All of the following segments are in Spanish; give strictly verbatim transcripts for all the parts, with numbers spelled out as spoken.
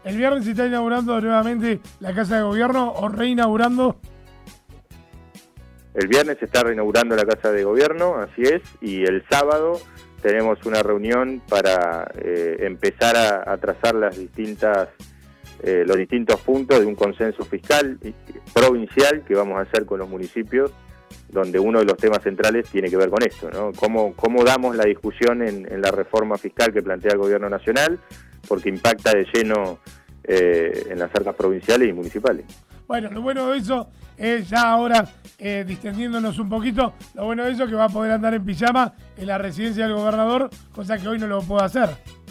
El viernes se está inaugurando nuevamente la Casa de Gobierno o reinaugurando. El viernes se está reinaugurando la Casa de Gobierno, así es, y el sábado tenemos una reunión para eh, empezar a, a trazar las distintas, eh, los distintos puntos de un consenso fiscal y, provincial que vamos a hacer con los municipios, donde uno de los temas centrales tiene que ver con esto, ¿no? Cómo, cómo damos la discusión en, en la reforma fiscal que plantea el Gobierno Nacional, porque impacta de lleno eh, en las arcas provinciales y municipales. Bueno, lo bueno de eso es ya ahora, eh, distendiéndonos un poquito, lo bueno de eso es que va a poder andar en pijama en la residencia del gobernador, cosa que hoy no lo puedo hacer.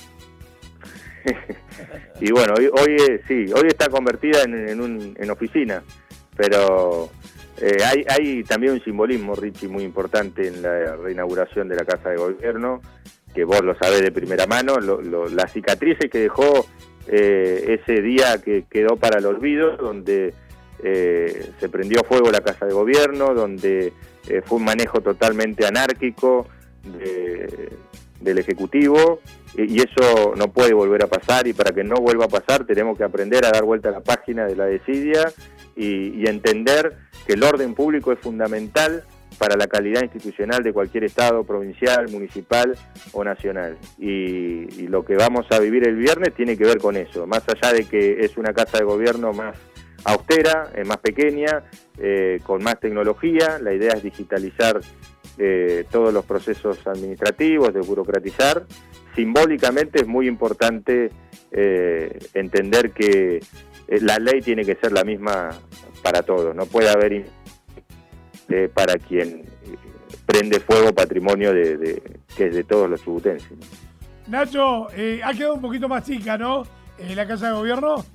Y bueno, hoy, hoy eh, sí, hoy está convertida en, en, un, en oficina, pero eh, hay, hay también un simbolismo, Richie, muy importante en la reinauguración de la Casa de Gobierno, que vos lo sabés de primera mano, lo, lo, las cicatrices que dejó eh, ese día que quedó para el olvido, donde eh, se prendió fuego la Casa de Gobierno, donde eh, fue un manejo totalmente anárquico de, del Ejecutivo, y eso no puede volver a pasar, y para que no vuelva a pasar tenemos que aprender a dar vuelta a la página de la desidia y, y entender que el orden público es fundamental para la calidad institucional de cualquier estado, provincial, municipal o nacional. Y, y lo que vamos a vivir el viernes tiene que ver con eso, más allá de que es una Casa de Gobierno más austera, eh, más pequeña, eh, con más tecnología. La idea es digitalizar eh, todos los procesos administrativos, desburocratizar. Simbólicamente es muy importante eh, entender que eh, la ley tiene que ser la misma para todos, no puede haber eh, para quien prende fuego patrimonio de, de, que es de todos los chubutenses. Nacho, eh, ha quedado un poquito más chica, ¿no? Eh, la Casa de Gobierno.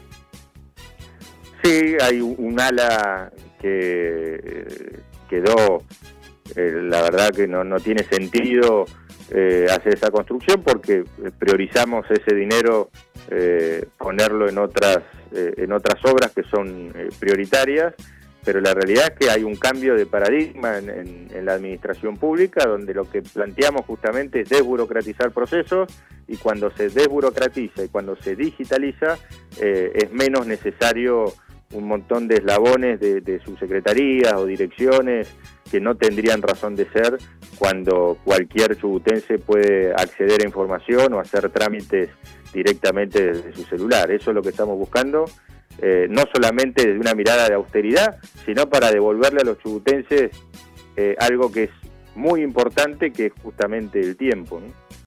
Sí, hay un, un ala que eh, quedó, eh, la verdad que no, no tiene sentido eh, hacer esa construcción porque priorizamos ese dinero, eh, ponerlo en otras, eh, en otras obras que son eh, prioritarias, pero la realidad es que hay un cambio de paradigma en, en, en la administración pública, donde lo que planteamos justamente es desburocratizar procesos, y cuando se desburocratiza y cuando se digitaliza, eh, es menos necesario un montón de eslabones de, de subsecretarías o direcciones que no tendrían razón de ser cuando cualquier chubutense puede acceder a información o hacer trámites directamente desde su celular. Eso es lo que estamos buscando, eh, no solamente desde una mirada de austeridad, sino para devolverle a los chubutenses eh, algo que es muy importante, que es justamente el tiempo, ¿no?